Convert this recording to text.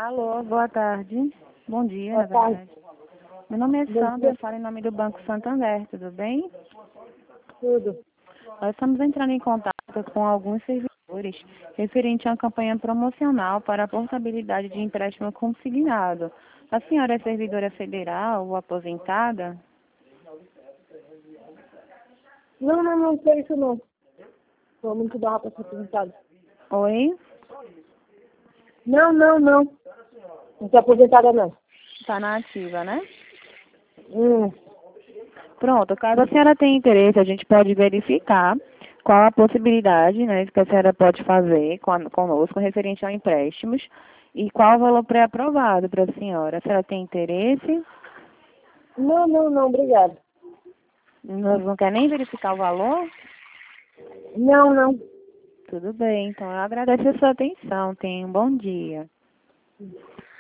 Alô, boa tarde. Bom dia, Boa na tarde. verdade. Meu nome é Bom Sandra, eu dia. falo em nome do Banco Santander, tudo bem? Tudo. Nós estamos entrando em contato com alguns servidores referente a uma campanha promocional para a portabilidade de empréstimo consignado. A senhora é servidora federal ou aposentada? Não sei isso não. Estou muito barra para ser aposentado. Oi? Não. Não estou aposentada não. Está na ativa, né? Hum. Pronto, caso a senhora tenha interesse, a gente pode verificar qual a possibilidade, né, que a senhora pode fazer conosco referente a empréstimos e qual o valor pré-aprovado para a senhora. A senhora tem interesse? Não, obrigado. Nós não quer nem verificar o valor? Não. Tudo bem, então eu agradeço a sua atenção. Tenha um bom dia.